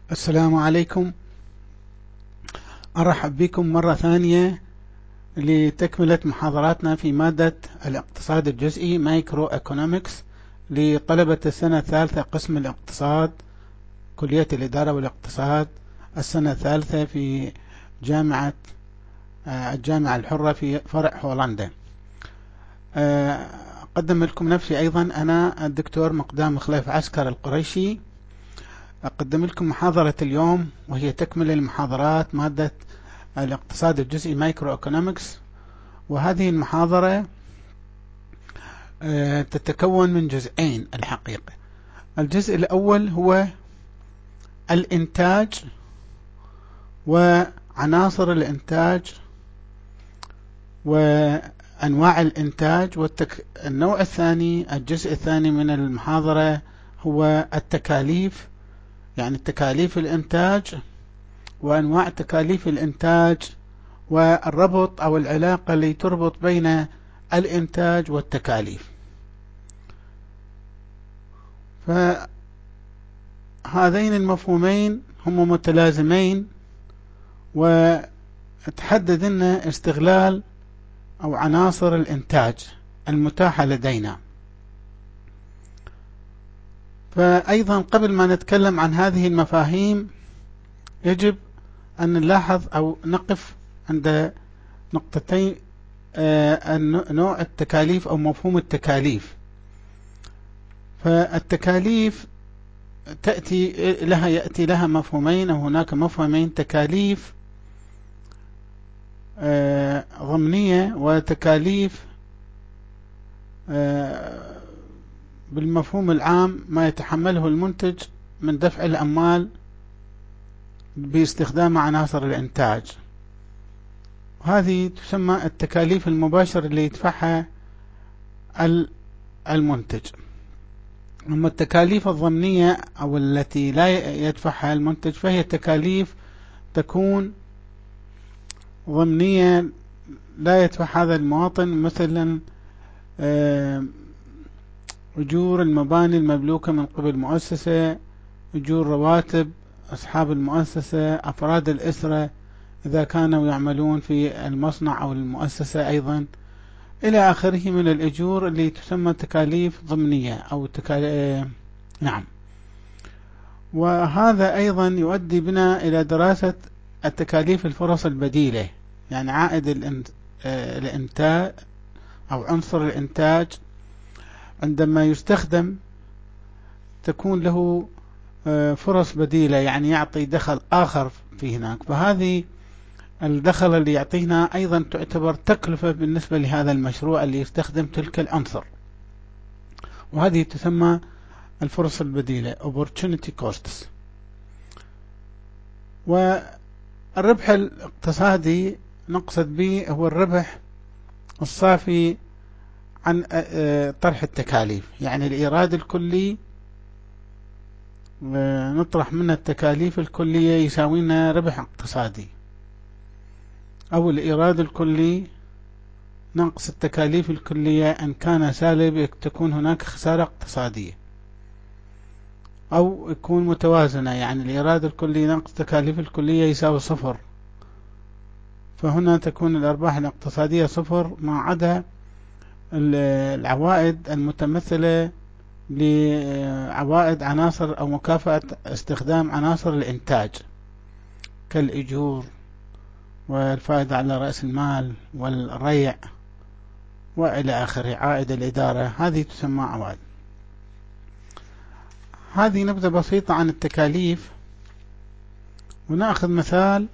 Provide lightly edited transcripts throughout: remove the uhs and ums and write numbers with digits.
السلام عليكم. أرحب بكم مرة ثانية لتكملة محاضراتنا في مادة الاقتصاد الجزئي مايكرو ايكونومكس لطلبة السنة الثالثة قسم الاقتصاد، كلية الإدارة والاقتصاد، السنة الثالثة في جامعة الجامعة الحرة في فرع هولندا. أقدم لكم نفسي أيضا، أنا الدكتور مقدام خليف عسكر القريشي. أقدم لكم محاضرة اليوم وهي تكمل المحاضرات مادة الاقتصاد الجزئي مايكرو ايكونومكس. وهذه المحاضرة تتكون من جزئين الحقيقة. الجزء الأول هو الإنتاج وعناصر الإنتاج وأنواع الإنتاج، النوع الثاني، الجزء الثاني من المحاضرة هو التكاليف، يعني تكاليف الإنتاج وأنواع تكاليف الإنتاج والربط أو العلاقة اللي تربط بين الإنتاج والتكاليف. فهذين المفهومين هم متلازمين، وتحدد لنا استغلال أو عناصر الإنتاج المتاحة لدينا. فأيضا قبل ما نتكلم عن هذه المفاهيم يجب أن نلاحظ أو نقف عند نقطتين. نوع التكاليف أو مفهوم التكاليف. فالتكاليف يأتي لها مفهومين، أو هناك مفهومين: تكاليف ضمنية وتكاليف بالمفهوم العام ما يتحمله المنتج من دفع الأموال باستخدام عناصر الإنتاج. هذه تسمى التكاليف المباشرة اللي يدفعها المنتج. أما التكاليف الضمنية أو التي لا يدفعها المنتج فهي تكاليف تكون ضمنية لا يدفع هذا المواطن، مثلا أجور المباني المملوكة من قبل مؤسسة، أجور رواتب أصحاب المؤسسة، أفراد الأسرة إذا كانوا يعملون في المصنع أو المؤسسة أيضا، إلى آخره من الأجور اللي تسمى تكاليف ضمنية أو نعم. وهذا أيضا يؤدي بنا إلى دراسة التكاليف الفرص البديلة، يعني عائد الإنتاج أو عنصر الإنتاج عندما يستخدم تكون له فرص بديلة، يعني يعطي دخل آخر في هناك. فهذه الدخل اللي يعطينا أيضا تعتبر تكلفة بالنسبة لهذا المشروع اللي يستخدم تلك العنصر، وهذه تسمى الفرص البديلة opportunity costs. والربح الاقتصادي نقصد به هو الربح الصافي عن طرح التكاليف، يعني الإيراد الكلي نطرح من التكاليف الكلية يساوي لنا ربح اقتصادي، أو الإيراد الكلي نقص التكاليف الكلية إن كان سالب تكون هناك خسارة اقتصادية، أو يكون متوازنة، يعني الإيراد الكلي نقص التكاليف الكلية يساوي صفر، فهنا تكون الأرباح الاقتصادية صفر ما عدا العوائد المتمثلة لعوائد عناصر أو مكافأة استخدام عناصر الإنتاج كالأجور والفائدة على رأس المال والريع وإلى آخره، عائد الإدارة، هذه تسمى عوائد. هذه نبذة بسيطة عن التكاليف، ونأخذ مثال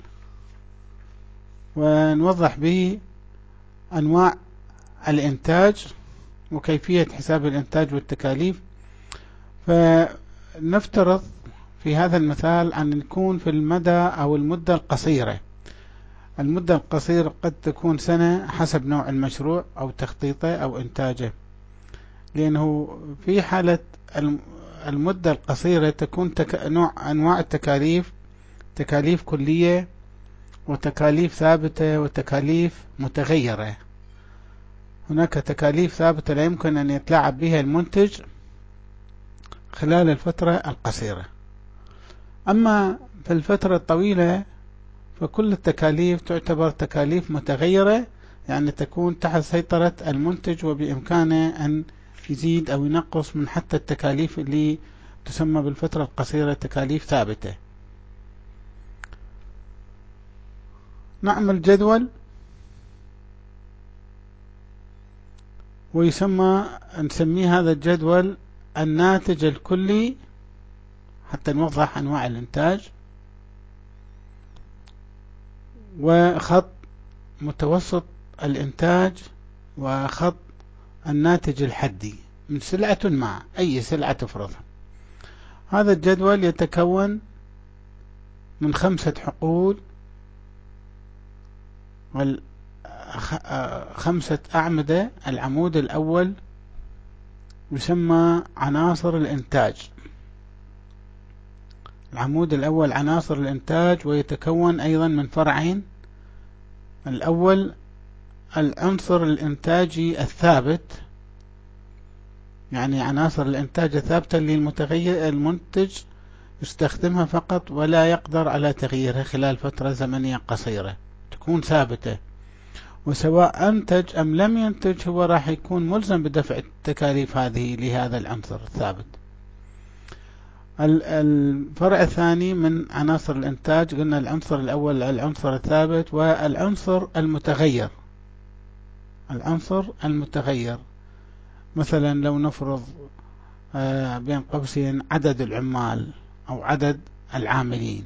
ونوضح به أنواع الإنتاج وكيفية حساب الإنتاج والتكاليف. فنفترض في هذا المثال أن نكون في المدى أو المدة القصيرة. المدة القصيرة قد تكون سنة حسب نوع المشروع أو تخطيطه أو إنتاجه، لأنه في حالة المدة القصيرة تكون أنواع التكاليف تكاليف كلية وتكاليف ثابتة وتكاليف متغيرة. هناك تكاليف ثابتة لا يمكن أن يتلاعب بها المنتج خلال الفترة القصيرة، أما في الفترة الطويلة فكل التكاليف تعتبر تكاليف متغيرة، يعني تكون تحت سيطرة المنتج وبإمكانه أن يزيد أو ينقص من حتى التكاليف اللي تسمى بالفترة القصيرة تكاليف ثابتة. نعمل جدول نسميه هذا الجدول الناتج الكلي حتى نوضح أنواع الإنتاج، وخط متوسط الإنتاج، وخط الناتج الحدي من سلعة ما، أي سلعة تفرضها. هذا الجدول يتكون من 5 حقول 5 أعمدة. العمود الأول يسمى عناصر الإنتاج. العمود الأول عناصر الإنتاج، ويتكون أيضا من فرعين. الأول العنصر الإنتاجي الثابت، يعني عناصر الإنتاج الثابتة اللي المنتج يستخدمها فقط ولا يقدر على تغييرها خلال فترة زمنية قصيرة، تكون ثابتة، وسواء أنتج أم لم ينتج هو راح يكون ملزم بدفع التكاليف هذه لهذا العنصر الثابت. الفرع الثاني من عناصر الإنتاج، قلنا العنصر الأول العنصر الثابت، والعنصر المتغير. العنصر المتغير مثلا لو نفرض بين قوسين عدد العمال أو عدد العاملين.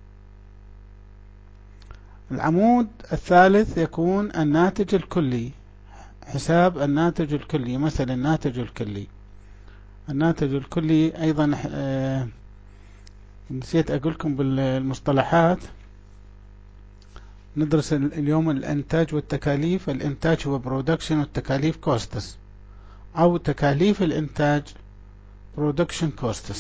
العمود الثالث يكون الناتج الكلي، حساب الناتج الكلي. مثلا الناتج الكلي أيضا نسيت أقولكم بالمصطلحات. ندرس اليوم الإنتاج والتكاليف. الإنتاج هو production والتكاليف costs، أو تكاليف الإنتاج production costs.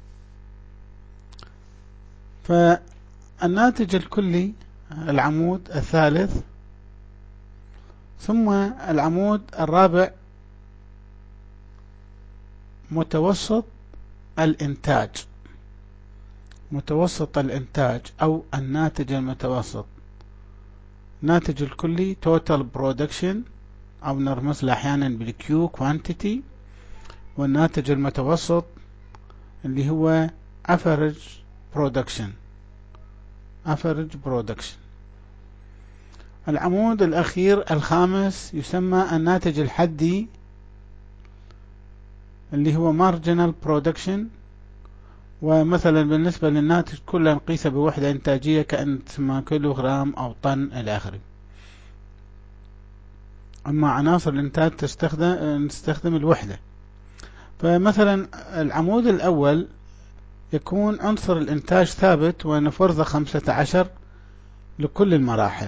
فالناتج الكلي العمود الثالث. ثم العمود الرابع متوسط الإنتاج. متوسط الإنتاج أو الناتج المتوسط. الناتج الكلي total production، أو نرمز له أحيانا بالكيو quantity. والناتج المتوسط اللي هو average production. العمود الأخير الخامس يسمى الناتج الحدي، اللي هو marginal production. ومثلا بالنسبة للناتج كله نقيسه بوحدة إنتاجية كأن تسمى كيلوغرام أو طن إلى آخره. أما عناصر الإنتاج نستخدم الوحدة. فمثلا العمود الأول يكون عنصر الإنتاج ثابت ونفرضه 15 لكل المراحل،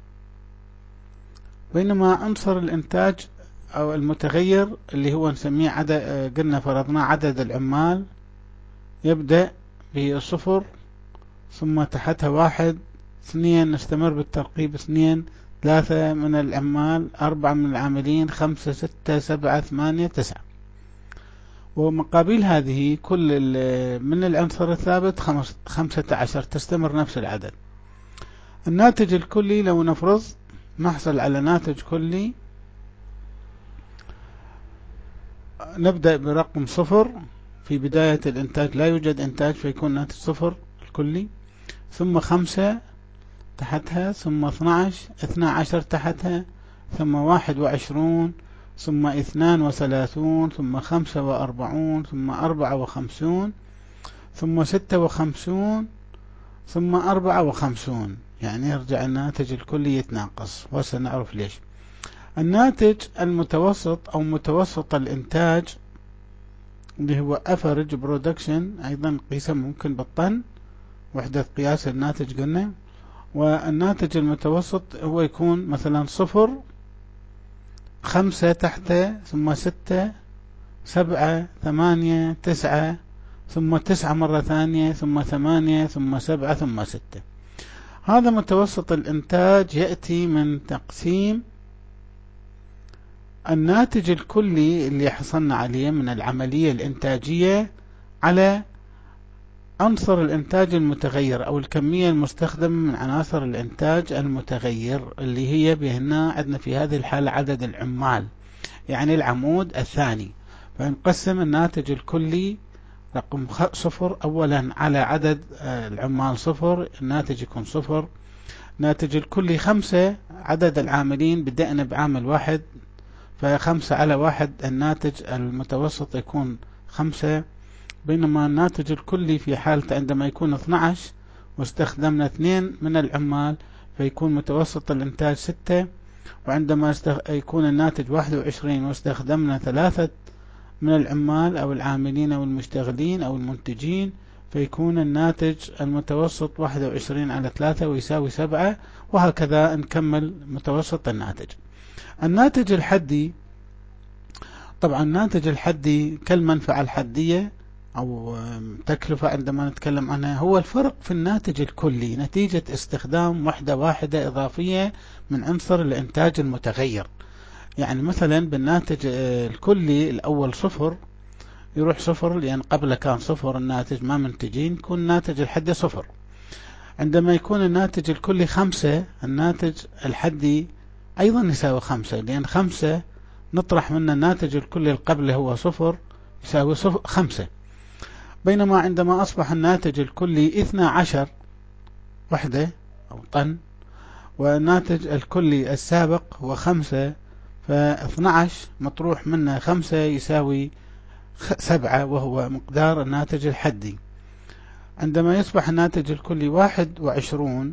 بينما عنصر الإنتاج أو المتغير اللي هو نسميه قلنا فرضنا عدد العمال، يبدأ ب0 ثم تحتها 1 2 نستمر بالترقيب 2 3 من العمال 4 من العاملين 5 6 7 8 9. ومقابل هذه كل من العنصر الثابت 15 تستمر نفس العدد. الناتج الكلي لو نفرض نحصل على ناتج كلي، نبدأ برقم 0 في بداية الإنتاج، لا يوجد إنتاج فيكون ناتج 0 الكلي، ثم 5 تحتها، ثم 12 تحتها، ثم 21، ثم 32، ثم 45، ثم 54، ثم 56، ثم 54. يعني يرجع الناتج الكلي يتناقص، وسنعرف ليش. الناتج المتوسط أو متوسط الإنتاج اللي هو average production، أيضا قيسه ممكن بالطن، وحدة قياس الناتج قلنا. والناتج المتوسط هو يكون مثلا 0 5 تحته، ثم 6 7 8 9، ثم 9 مرة ثانية، ثم 8، ثم 7، ثم 6. هذا متوسط الإنتاج يأتي من تقسيم الناتج الكلي اللي حصلنا عليه من العملية الإنتاجية على عنصر الإنتاج المتغير أو الكمية المستخدمة من عناصر الإنتاج المتغير اللي هي بهنا عندنا في هذه الحالة عدد العمال، يعني العمود الثاني. فنقسم الناتج الكلي رقم صفر أولا على عدد العمال صفر، الناتج يكون صفر. ناتج الكلي 5، عدد العاملين بدأنا بعامل واحد، فخمسة على واحد الناتج المتوسط يكون 5. بينما الناتج الكلي في حالة عندما يكون 12 واستخدمنا 2 من العمال فيكون متوسط الإنتاج 6. وعندما يكون الناتج 21 واستخدمنا 3 من العمال أو العاملين أو المشتغلين أو المنتجين فيكون الناتج المتوسط 21 على 3 ويساوي 7. وهكذا نكمل متوسط الناتج. الناتج الحدي، طبعا الناتج الحدي كالمنفعة الحدية أو تكلفة عندما نتكلم عنها، هو الفرق في الناتج الكلي نتيجة استخدام وحدة واحدة إضافية من عنصر الإنتاج المتغير. يعني مثلا بالناتج الكلي الأول صفر يروح صفر، لأن قبله كان صفر الناتج ما منتجين، يكون الناتج الحدي صفر. عندما يكون الناتج الكلي 5 الناتج الحدي أيضا يساوي 5، لأن 5 نطرح منه الناتج الكلي اللي قبله هو صفر يساوي 5. بينما عندما أصبح الناتج الكلي 12 وحدة أو طن والناتج الكلي السابق هو 5، ف12 مطروح منه 5 يساوي 7 وهو مقدار الناتج الحدي. عندما يصبح الناتج الكلي 21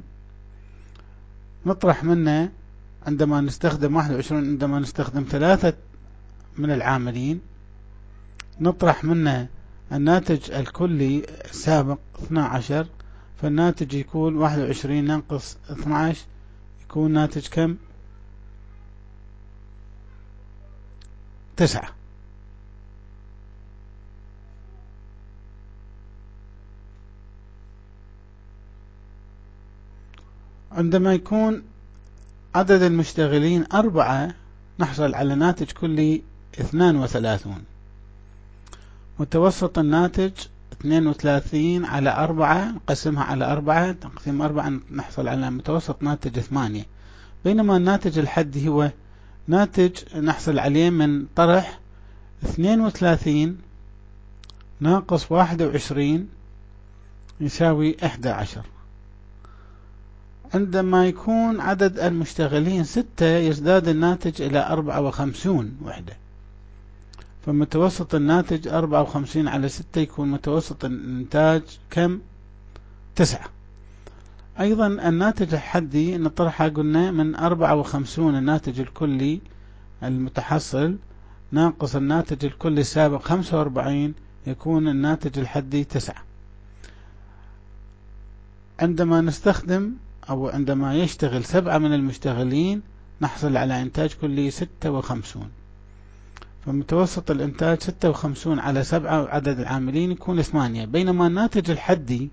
نطرح منه عندما نستخدم 21 عندما نستخدم 3 من العاملين نطرح منه الناتج الكلي السابق 12، فالناتج يكون 21 ننقص 12 يكون ناتج كم؟ 9. عندما يكون عدد المشتغلين 4 نحصل على ناتج كلي 32. متوسط الناتج 32 على 4 نقسمها على 4 تقسيم 4 نحصل على متوسط ناتج 8. بينما الناتج الحدي هو ناتج نحصل عليه من طرح 32 ناقص 21 يساوي 11. عندما يكون عدد المشتغلين 6 يزداد الناتج إلى 54 وحدة، فمتوسط الناتج 54 على 6 يكون متوسط الإنتاج كم؟ 9. أيضا الناتج الحدي نطرحه قلنا من 54 الناتج الكلي المتحصل ناقص الناتج الكلي السابق 45 يكون الناتج الحدي 9. عندما نستخدم أو عندما يشتغل 7 من المشتغلين نحصل على إنتاج كلي 56، فمتوسط الإنتاج 56 على 7 عدد العاملين يكون 8. بينما الناتج الحدي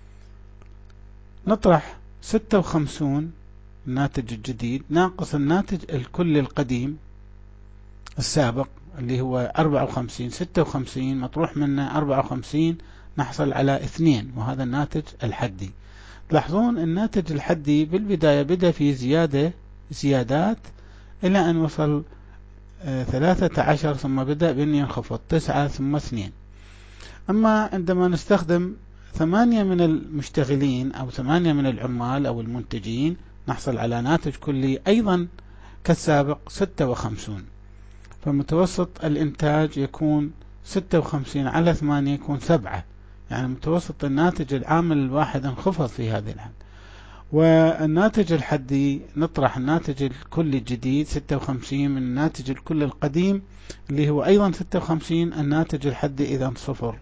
نطرح 56 الناتج الجديد ناقص الناتج الكلي القديم السابق اللي هو 54. 56 مطروح منه 54 نحصل على 2 وهذا الناتج الحدي. تلاحظون الناتج الحدي بالبداية بدأ في زيادات إلى أن وصل 13 ثم بدأ بأن ينخفض 9 ثم 2. أما عندما نستخدم 8 من المشتغلين أو 8 من العمال أو المنتجين نحصل على ناتج كلي أيضا كالسابق 56، فمتوسط الإنتاج يكون 56 على 8 يكون 7، يعني متوسط الناتج العامل الواحد انخفض في هذه الحالة. والناتج الحدي نطرح الناتج الكلي الجديد 56 من الناتج الكلي القديم اللي هو أيضا 56، الناتج الحدي إذن صفر.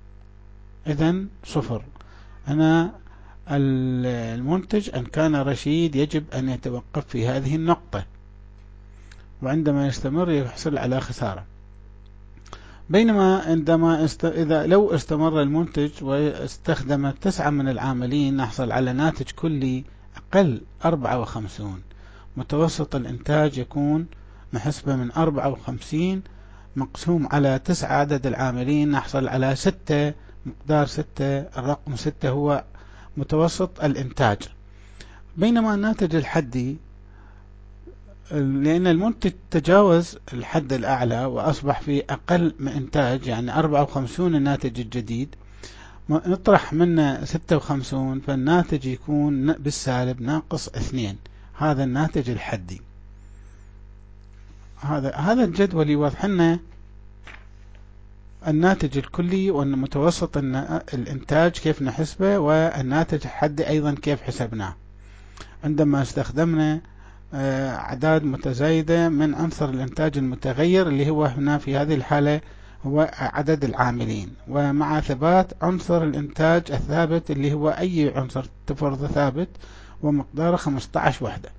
أنا المنتج إن كان رشيد يجب أن يتوقف في هذه النقطة، وعندما يستمر يحصل على خسارة. بينما عندما إذا لو استمر المنتج واستخدم 9 من العاملين نحصل على ناتج كلي أقل 54. متوسط الإنتاج يكون نحسبه من 54 مقسوم على 9 عدد العاملين نحصل على 6 مقدار 6. الرقم 6 هو متوسط الإنتاج. بينما الناتج الحدي، لأن المنتج تجاوز الحد الأعلى وأصبح في أقل من إنتاج، يعني 54 الناتج الجديد، نطرح منه 56، فالناتج يكون بالسالب ناقص 2. هذا الناتج الحدي. هذا الجدول يوضح لنا الناتج الكلي والمتوسط الإنتاج كيف نحسبه، والناتج الحدي أيضا كيف حسبناه عندما استخدمنا أعداد متزايدة من عنصر الإنتاج المتغير، اللي هو هنا في هذه الحالة هو عدد العاملين، ومع ثبات عنصر الإنتاج الثابت اللي هو أي عنصر تفرض ثابت ومقداره 15 وحدة.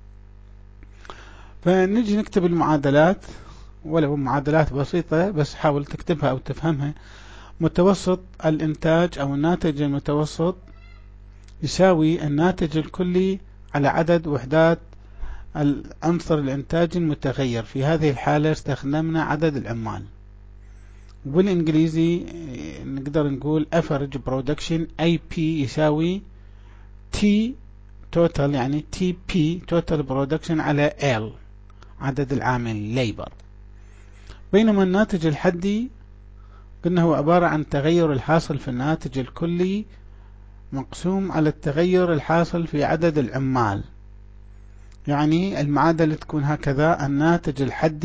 فنجي نكتب المعادلات، ولو معادلات بسيطة بس حاول تكتبها أو تفهمها. متوسط الإنتاج أو الناتج المتوسط يساوي الناتج الكلي على عدد وحدات العنصر الإنتاج المتغير. في هذه الحالة استخدمنا عدد العمال، وبالإنجليزي نقدر نقول average production AP يساوي T total، يعني TP total production على L عدد العامل labor. بينما الناتج الحدي قلنا هو عبارة عن التغير الحاصل في الناتج الكلي مقسوم على التغير الحاصل في عدد العمال. يعني المعادلة تكون هكذا: الناتج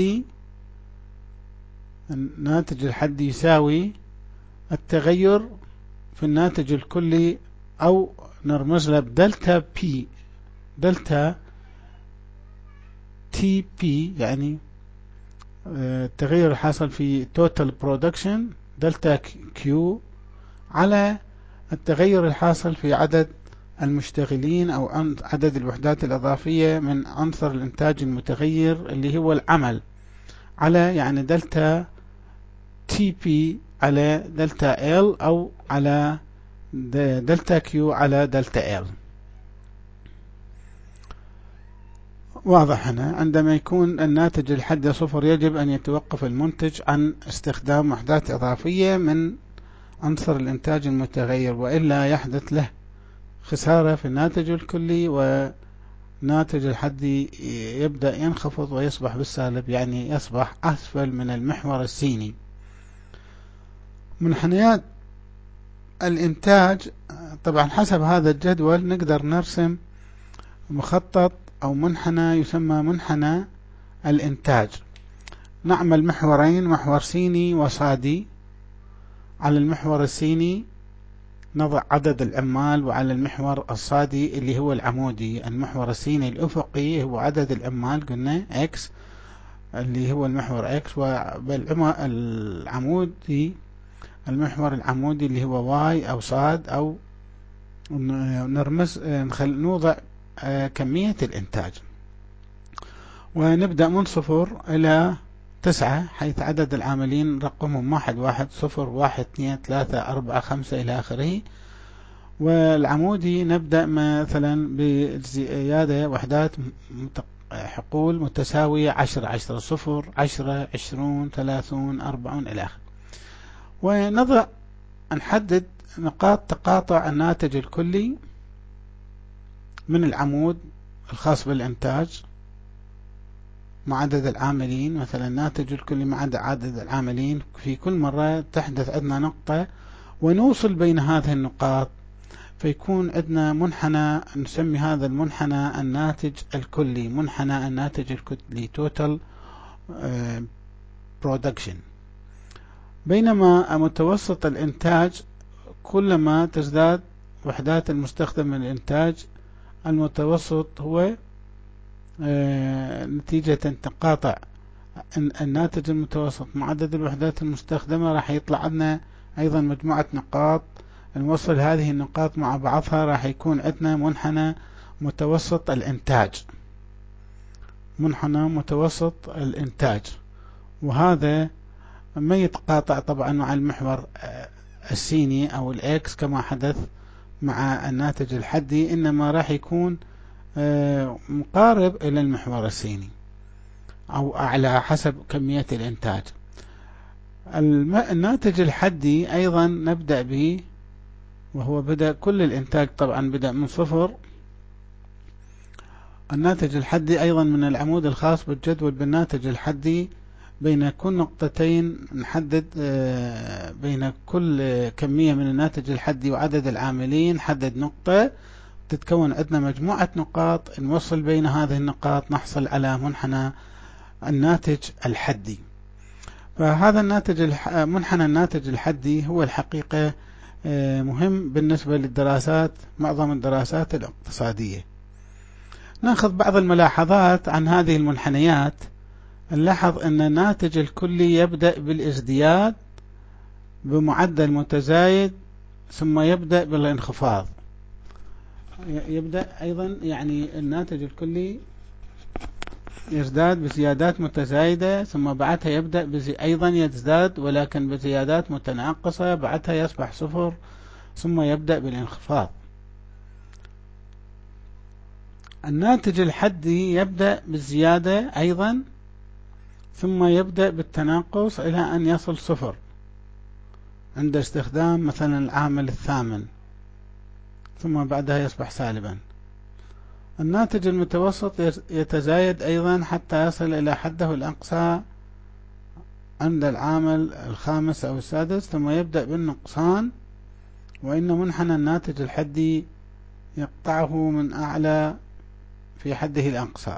الحدي يساوي التغير في الناتج الكلي، أو نرمز له بدلتا بي، دلتا تي بي، يعني التغير الحاصل في total production دلتا كيو على التغير الحاصل في عدد المشتغلين أو عدد الوحدات الإضافية من عنصر الإنتاج المتغير اللي هو العمل، على يعني دلتا تي بي على دلتا ال، أو على دلتا كيو على دلتا ال. واضح هنا عندما يكون الناتج الحدي 0 يجب أن يتوقف المنتج عن استخدام وحدات إضافية من عنصر الإنتاج المتغير، وإلا يحدث له خسارة في الناتج الكلي، وناتج الحدي يبدأ ينخفض ويصبح بالسالب، يعني يصبح أسفل من المحور السيني. منحنيات الإنتاج طبعا حسب هذا الجدول نقدر نرسم مخطط أو منحنى يسمى منحنى الإنتاج. نعمل محورين، محور سيني وصادي. على المحور السيني نضع عدد العمال، وعلى المحور الصادي اللي هو العمودي، المحور السيني الأفقي هو عدد العمال قلنا X اللي هو المحور X، والعمودي المحور العمودي اللي هو Y أو صاد، أو نرمز نوضع كمية الإنتاج. ونبدأ من 0 إلى 9، حيث عدد العاملين رقمهم 1 1 0 1 2 3 4 5 إلى آخره. والعمودي نبدأ مثلا بزيادة وحدات حقول متساوية 10 10 0 10 20 30 40 إلى آخره. ونضع نحدد نقاط تقاطع الناتج الكلي من العمود الخاص بالإنتاج مع عدد العاملين. مثلا الناتج الكلي مع عدد العاملين، في كل مرة تحدث عندنا نقطة ونوصل بين هذه النقاط، فيكون عندنا منحنى نسمي هذا المنحنى الناتج الكلي، منحنى الناتج الكلي total production. بينما متوسط الإنتاج كلما تزداد وحدات المستخدم من الإنتاج، المتوسط هو نتيجة تقاطع الناتج المتوسط مع عدد الوحدات المستخدمة، راح يطلع لنا أيضا مجموعة نقاط. نوصل هذه النقاط مع بعضها راح يكون عندنا منحنى متوسط الإنتاج، منحنى متوسط الإنتاج. وهذا ما يتقاطع طبعا مع المحور السيني أو الإكس كما حدث مع الناتج الحدي، إنما راح يكون مقارب إلى المحور السيني أو أعلى حسب كمية الإنتاج. الناتج الحدي أيضا نبدأ به، وهو بدأ كل الإنتاج طبعا بدأ من صفر. الناتج الحدي أيضا من العمود الخاص بالجدول بالناتج الحدي. بين كل نقطتين نحدد بين كل كمية من الناتج الحدي وعدد العاملين حدد نقطة، تتكون عندنا مجموعة نقاط، نوصل بين هذه النقاط نحصل على منحنى الناتج الحدي. فهذا منحنى الناتج الحدي هو الحقيقة مهم بالنسبة للدراسات، معظم الدراسات الاقتصادية. ناخذ بعض الملاحظات عن هذه المنحنيات. نلاحظ أن الناتج الكلي يبدأ بالازدياد بمعدل متزايد ثم يبدأ بالانخفاض. يبدأ أيضا يعني الناتج الكلي يزداد بزيادات متزايدة، ثم بعدها يبدأ أيضا يزداد ولكن بزيادات متناقصة، بعدها يصبح صفر ثم يبدأ بالانخفاض. الناتج الحدي يبدأ بالزيادة أيضا ثم يبدأ بالتناقص إلى أن يصل صفر عند استخدام مثلا العامل الثامن، ثم بعدها يصبح سالبا. الناتج المتوسط يتزايد أيضا حتى يصل إلى حده الأقصى عند العامل الخامس أو السادس، ثم يبدأ بالنقصان، وإن منحنى الناتج الحدي يقطعه من أعلى في حده الأقصى.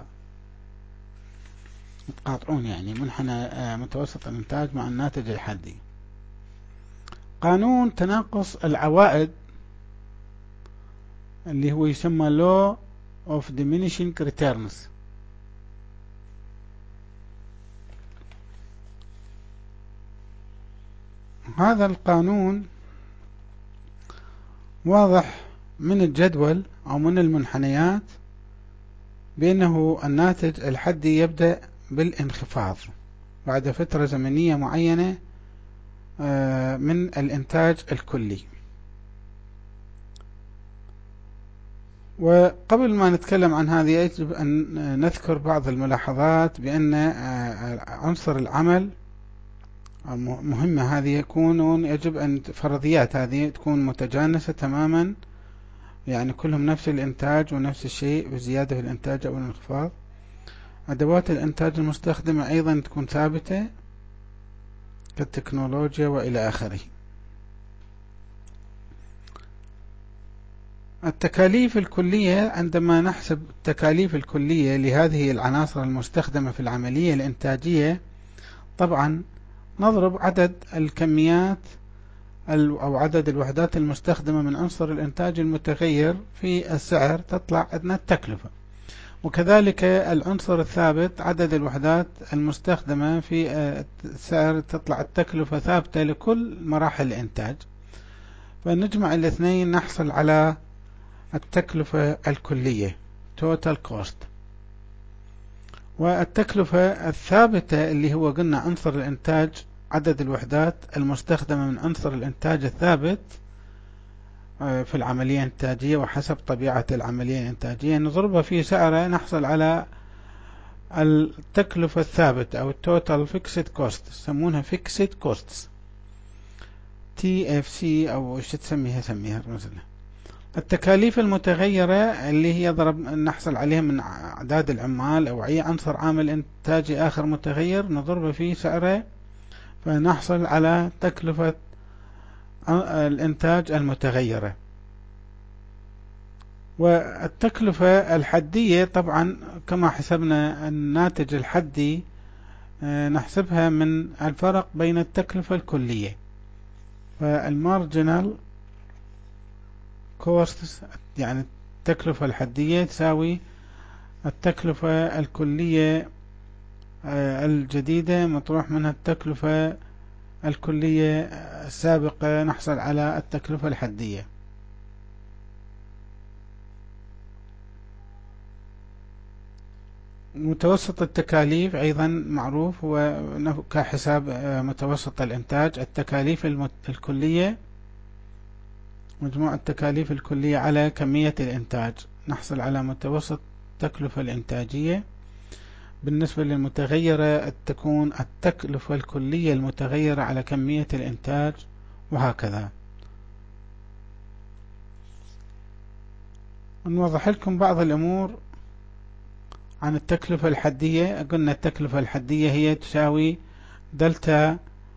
يتقاطعون يعني منحنى متوسط الإنتاج مع الناتج الحدي. قانون تناقص العوائد اللي هو يسمى Law of Diminishing Returns. هذا القانون واضح من الجدول أو من المنحنيات بأنه الناتج الحدي يبدأ بالانخفاض بعد فترة زمنية معينة من الإنتاج الكلي. وقبل ما نتكلم عن هذه يجب أن نذكر بعض الملاحظات بأن عنصر العمل مهمة، هذه يجب أن فرضيات هذه تكون متجانسة تماما، يعني كلهم نفس الإنتاج ونفس الشيء بزيادة في الإنتاج أو الانخفاض. أدوات الإنتاج المستخدمة أيضا تكون ثابتة كالتكنولوجيا وإلى آخره. التكاليف الكلية، عندما نحسب التكاليف الكلية لهذه العناصر المستخدمة في العملية الإنتاجية، طبعا نضرب عدد الكميات أو عدد الوحدات المستخدمة من عنصر الإنتاج المتغير في السعر، تطلع عندنا التكلفة. وكذلك العنصر الثابت عدد الوحدات المستخدمة في السعر، تطلع التكلفة ثابتة لكل مراحل الإنتاج. فنجمع الاثنين نحصل على التكلفة الكلية Total Cost. والتكلفة الثابتة اللي هو قلنا عنصر الإنتاج عدد الوحدات المستخدمة من عنصر الإنتاج الثابت في العملية الإنتاجية وحسب طبيعة العملية الإنتاجية، نضربها في سعره نحصل على التكلفة الثابتة أو Total Fixed Cost، يسمونها Fixed Costs TFC أو ايش تسميها مثلا. التكاليف المتغيرة اللي هي نحصل عليها من أعداد العمال أو أي عنصر عامل إنتاجي آخر متغير نضربه في سعره، فنحصل على تكلفة الإنتاج المتغيرة. والتكلفة الحدية طبعا كما حسبنا الناتج الحدي نحسبها من الفرق بين التكلفة الكلية. فالمارجنال كوستس يعني التكلفة الحدية تساوي التكلفة الكلية الجديدة مطروح منها التكلفة الكلية السابقة، نحصل على التكلفة الحدية. متوسط التكاليف أيضا معروف هو كحساب متوسط الإنتاج. التكاليف الكلية مجموع التكاليف الكلية على كمية الإنتاج، نحصل على متوسط التكلفة الإنتاجية. بالنسبة للمتغيرة تكون التكلفة الكلية المتغيرة على كمية الإنتاج، وهكذا. نوضح لكم بعض الأمور عن التكلفة الحدية. قلنا التكلفة الحدية هي تساوي دلتا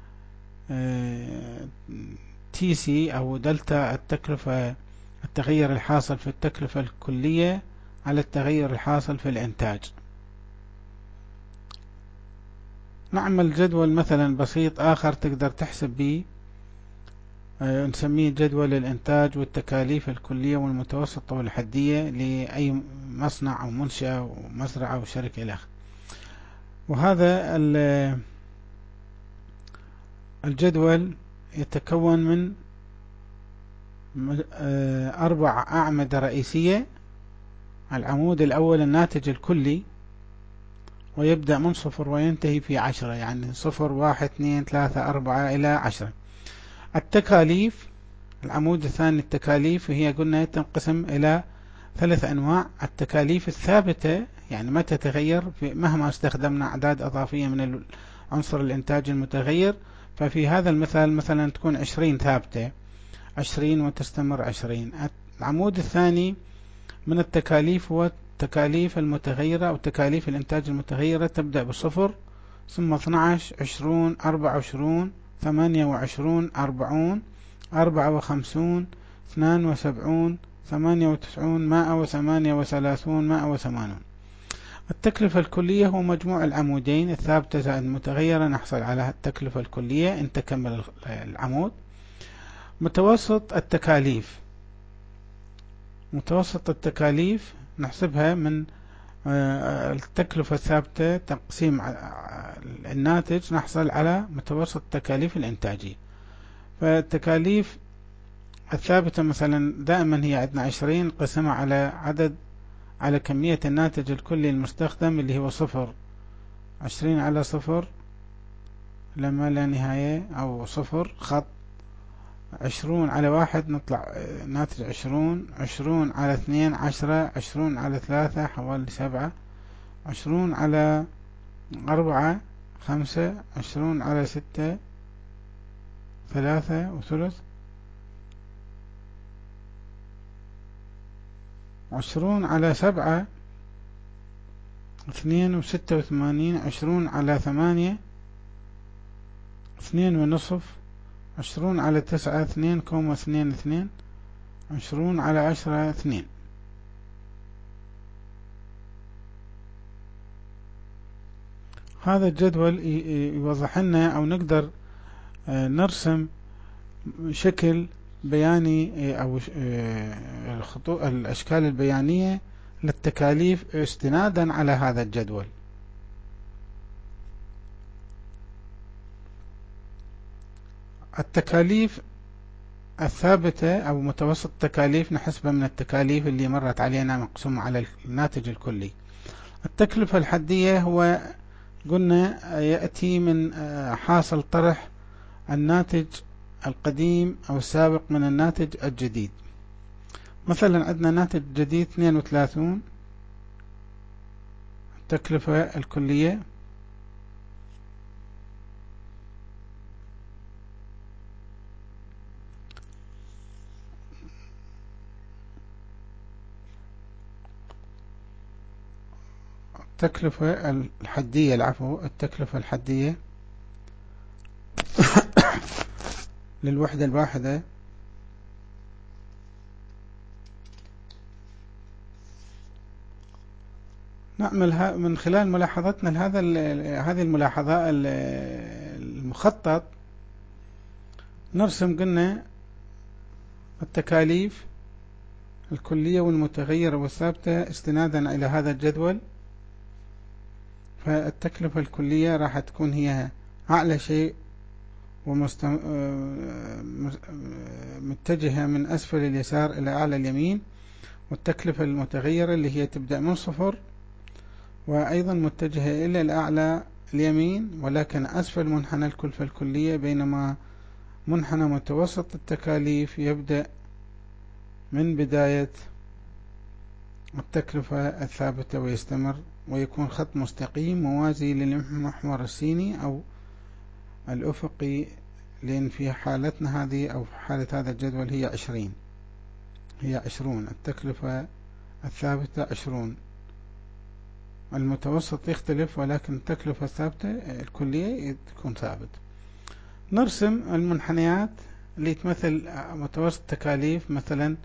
تي سي، أو دلتا التكلفة، التغير الحاصل في التكلفة الكلية على التغير الحاصل في الإنتاج. نعمل جدول مثلا بسيط آخر تقدر تحسب به، نسميه جدول الإنتاج والتكاليف الكلية والمتوسطة والحدية لأي مصنع أو منشأة أو مزرعة أو شركة إلى آخره. وهذا الجدول يتكون من 4 أعمدة رئيسية. العمود الأول الناتج الكلي، ويبدأ من 0 وينتهي في 10، يعني 0 1 2 3 4 إلى 10. التكاليف العمود الثاني التكاليف، وهي قلنا تنقسم إلى 3 أنواع. التكاليف الثابتة، يعني ما تتغير مهما استخدمنا أعداد إضافية من عنصر الإنتاج المتغير. ففي هذا المثال مثلا تكون 20 ثابتة، 20 وتستمر 20. العمود الثاني من التكاليف هو التكاليف المتغيرة أو تكاليف الإنتاج المتغيرة، تبدأ بصفر ثم 12 20 24 28 40 54 72 98 138 180. التكلفة الكلية هو مجموع العمودين الثابتة زائد المتغيرة، نحصل على التكلفة الكلية إن تكمل العمود. متوسط التكاليف، متوسط التكاليف نحسبها من التكلفة الثابتة تقسيم الناتج، نحصل على متوسط التكاليف الإنتاجية. فالتكاليف الثابتة مثلا دائما هي عندنا 20 قسمة على كمية الناتج الكلي المستخدم اللي هو 0. 20 على 0 لما لا نهاية أو 0 خط. 20 على 1 نطلع ناتج 20. 20 على 2 10. 20 على 3 حوالي 7. 20 على 4 5. 20 على 6 3 وثلث. 20 على 7 2 و86. 20 على 8 2 ونصف. 20 على 9 2,22. 20 على 10 2. هذا الجدول يوضح لنا أو نقدر نرسم شكل بياني أو الأشكال البيانية للتكاليف استنادا على هذا الجدول. التكاليف الثابتة أو متوسط التكاليف نحسبها من التكاليف اللي مرت علينا مقسومة على الناتج الكلي. التكلفة الحدية هو قلنا يأتي من حاصل طرح الناتج القديم أو السابق من الناتج الجديد. مثلا عندنا ناتج جديد 32، التكلفة الكلية التكلفة الحدية التكلفة الحدية للوحدة الواحدة نعمل من خلال ملاحظتنا لهذا هذه الملاحظة المخطط. نرسم قلنا التكاليف الكلية والمتغيرة والثابتة استنادا إلى هذا الجدول. فالتكلفة الكلية راح تكون هي أعلى شيء متجهة من أسفل اليسار إلى أعلى اليمين، والتكلفة المتغيرة اللي هي تبدأ من 0 وأيضا متجهة إلى الأعلى اليمين، ولكن أسفل منحنى الكلفة الكلية، بينما منحنى متوسط التكاليف يبدأ من بداية التكلفة الثابتة ويستمر ويكون خط مستقيم موازي للمحور السيني أو الأفقي، لأن في حالتنا هذه أو في حالة هذا الجدول هي 20، هي 20 التكلفة الثابتة 20. المتوسط يختلف ولكن التكلفة الثابتة الكلية تكون ثابت. نرسم المنحنيات اللي تمثل متوسط تكاليف. مثلا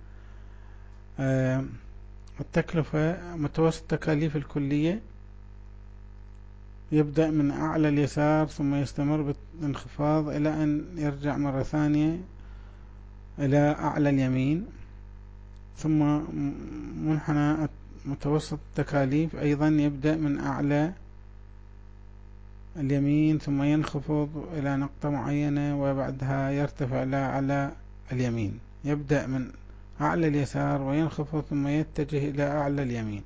التكلفة متوسط تكاليف الكلية يبدأ من أعلى اليسار ثم يستمر بالانخفاض إلى أن يرجع مرة ثانية إلى أعلى اليمين، ثم منحنى متوسط التكاليف أيضا يبدأ من أعلى اليمين ثم ينخفض إلى نقطة معينة وبعدها يرتفع إلى أعلى اليمين. يبدأ من أعلى اليسار وينخفض ثم يتجه إلى أعلى اليمين،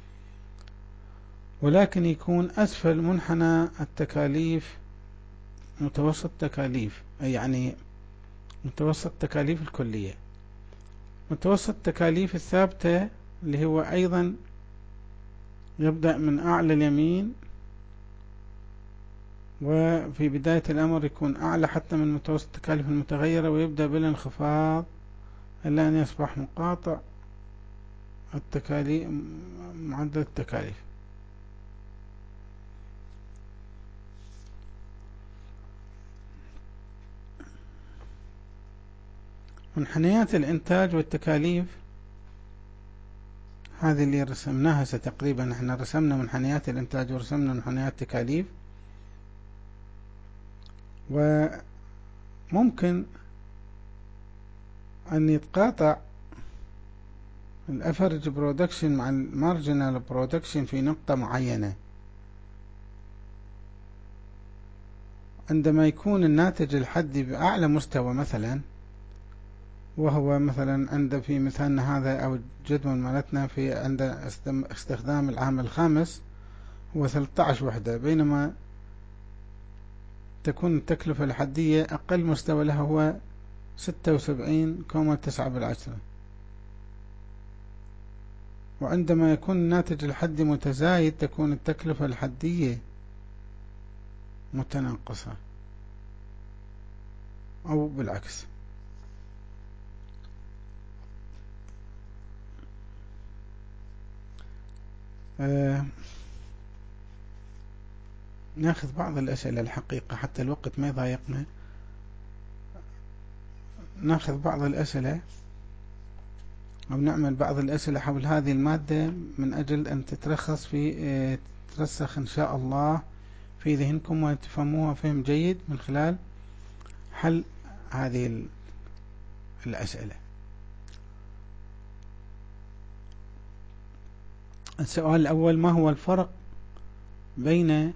ولكن يكون أسفل منحنى التكاليف متوسط تكاليف، يعني متوسط تكاليف الكلية. متوسط تكاليف الثابتة اللي هو أيضا يبدأ من أعلى اليمين وفي بداية الأمر يكون أعلى حتى من متوسط التكاليف المتغيرة، ويبدأ بالانخفاض إلى أن يصبح مقاطع التكاليف معدل التكاليف. منحنيات الإنتاج والتكاليف هذه اللي رسمناها تقريبا. احنا رسمنا منحنيات الإنتاج ورسمنا منحنيات التكاليف، وممكن أن يتقاطع الأفرج برودكشن مع المارجنال برودكشن في نقطة معينة. عندما يكون الناتج الحدي بأعلى مستوى مثلا، وهو مثلا عند في مثالنا هذا أو الجدول مالتنا في عند استخدام العامل الخامس هو 13 وحدة، بينما تكون التكلفة الحدية أقل مستوى لها هو 76.9. وعندما يكون الناتج الحدي متزايد تكون التكلفة الحدية متناقصة أو بالعكس. ناخذ بعض الأسئلة الحقيقة حتى الوقت ما يضايقنا. ناخذ بعض الأسئلة أو نعمل بعض الأسئلة حول هذه المادة من أجل أن تترخص في ترسخ إن شاء الله في ذهنكم وتفهموها فهم جيد من خلال حل هذه الأسئلة. السؤال الأول: ما هو الفرق بين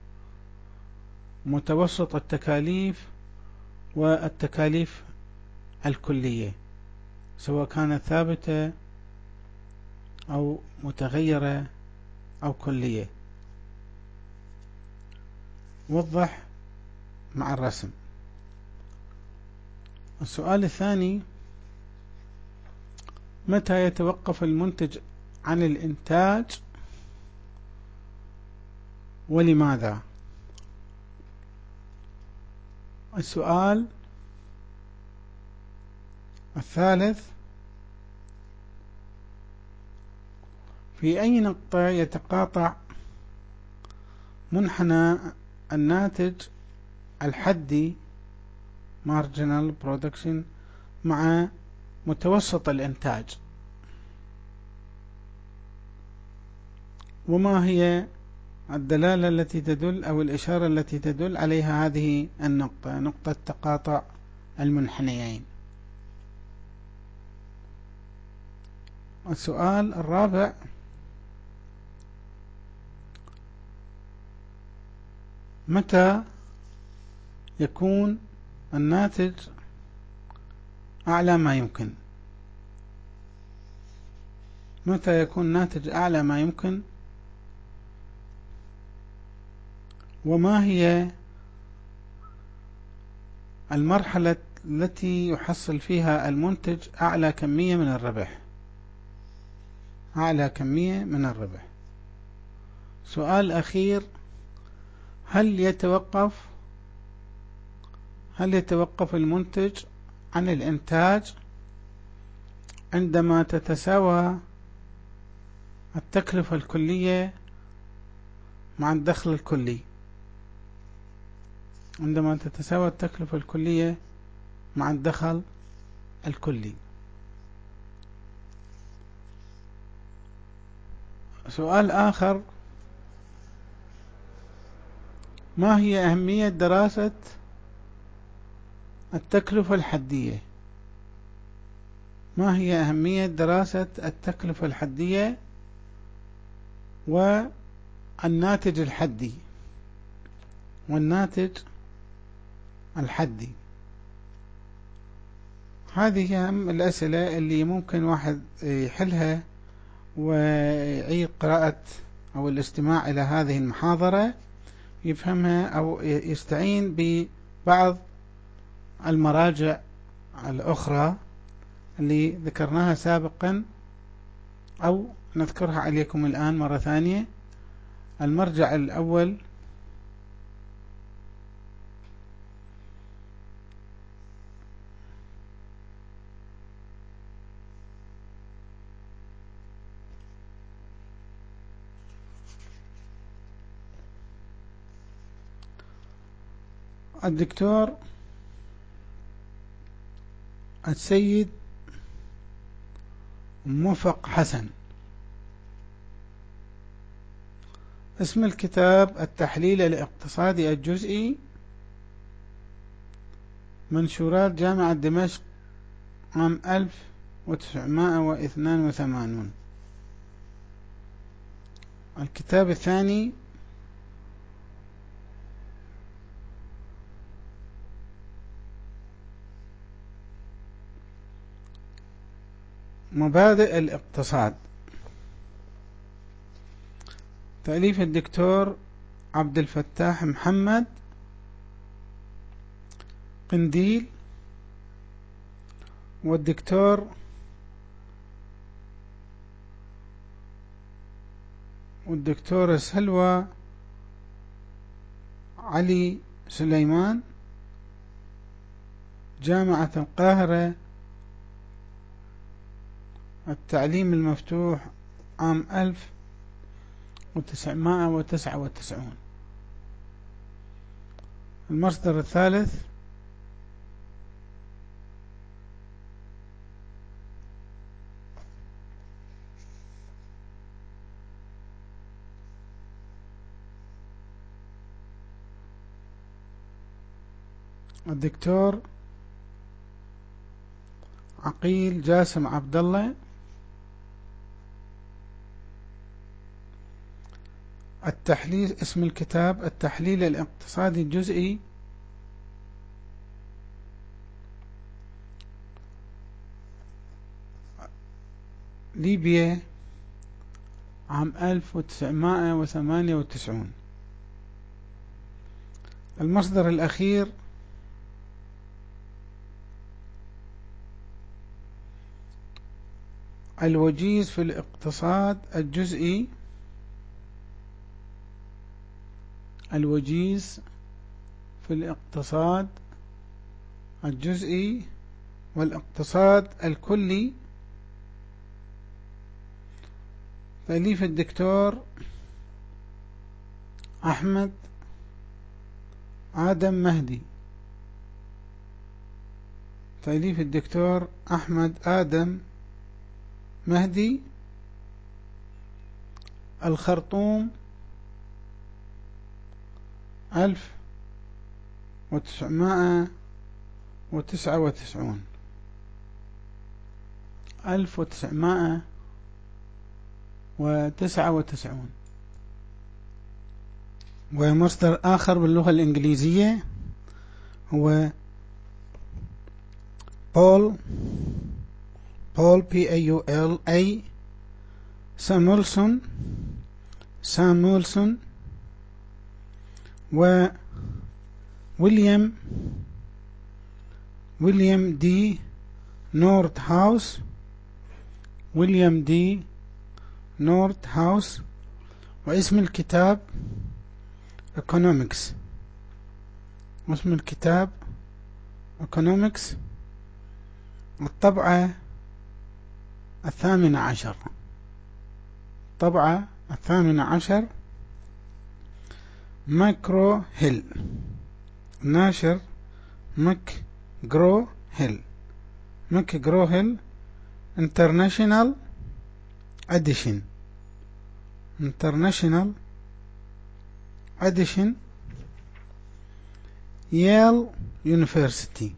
متوسط التكاليف والتكاليف الكلية، سواء كانت ثابتة أو متغيرة أو كلية؟ وضح مع الرسم. السؤال الثاني: متى يتوقف المنتج عن الإنتاج ولماذا؟ السؤال الثالث: في أي نقطة يتقاطع منحنى الناتج الحدي marginal production مع متوسط الإنتاج؟ وما هي الدلالة التي تدل أو الإشارة التي تدل عليها هذه النقطة، نقطة تقاطع المنحنيين؟ السؤال الرابع: متى يكون الناتج أعلى ما يمكن؟ متى يكون الناتج أعلى ما يمكن؟ وما هي المرحلة التي يحصل فيها المنتج أعلى كمية من الربح؟ أعلى كمية من الربح. سؤال أخير: هل يتوقف المنتج عن الإنتاج عندما تتساوى التكلفة الكلية مع الدخل الكلي؟ عندما تتساوى التكلفة الكلية مع الدخل الكلي. سؤال آخر: ما هي أهمية دراسة التكلفة الحدية؟ ما هي أهمية دراسة التكلفة الحدية والناتج الحدي الحدي؟ هذه أهم الأسئلة اللي ممكن واحد يحلها ويعيد قراءة أو الاستماع إلى هذه المحاضرة، يفهمها أو يستعين ببعض المراجع الأخرى اللي ذكرناها سابقا أو نذكرها عليكم الآن مرة ثانية. المرجع الأول الدكتور السيد موفق حسن. اسم الكتاب: التحليل الاقتصادي الجزئي، منشورات جامعة دمشق، عام 1982. الكتاب الثاني: مبادئ الاقتصاد، تأليف الدكتور عبد الفتاح محمد قنديل والدكتور سلوى علي سليمان، جامعة القاهرة، التعليم المفتوح، عام 1999. المصدر الثالث: الدكتور عقيل جاسم عبد الله. التحليل، اسم الكتاب: التحليل الاقتصادي الجزئي، ليبيا، عام 1998. المصدر الأخير: الوجيز في الاقتصاد الجزئي، والاقتصاد الكلي، تأليف الدكتور أحمد آدم مهدي، الخرطوم، 1999. ومصدر آخر باللغة الإنجليزية هو بول PAULA سامويلسون ويليام دي نورثهاوس واسم الكتاب Economics، واسم الكتاب Economics، الطبعة 18، الطبعة 18، ماكرو هيل، ناشر ماكجرو هيل، ماكجرو هيل انترناشونال اديشن، انترناشونال اديشن، ييل يونيفرسيتي،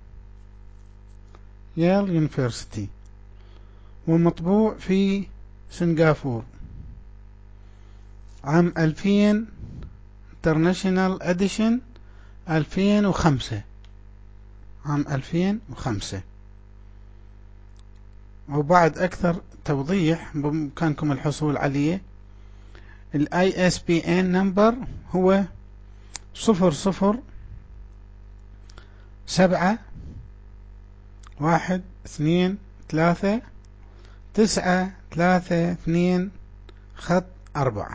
ييل يونيفرسيتي، ومطبوع في سنغافور عام 2000، انترناشونال اديشن 2005، عام 2005. وبعد أكثر توضيح بإمكانكم الحصول عليه. ال ISBN نمبر هو 007123932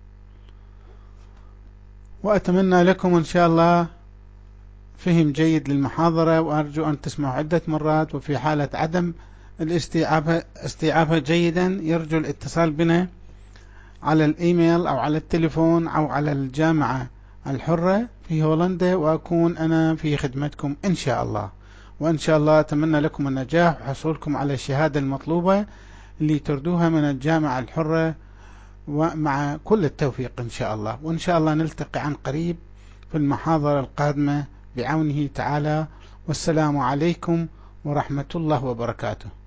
وأتمنى لكم إن شاء الله فهم جيد للمحاضرة، وأرجو أن تسمعوا عدة مرات، وفي حالة عدم استيعابها جيدا يرجو الاتصال بنا على الإيميل أو على التليفون أو على الجامعة الحرة في هولندا، وأكون أنا في خدمتكم إن شاء الله. وإن شاء الله أتمنى لكم النجاح وحصولكم على الشهادة المطلوبة اللي تردوها من الجامعة الحرة، ومع كل التوفيق إن شاء الله. وإن شاء الله نلتقي عن قريب في المحاضرة القادمة بعونه تعالى. والسلام عليكم ورحمة الله وبركاته.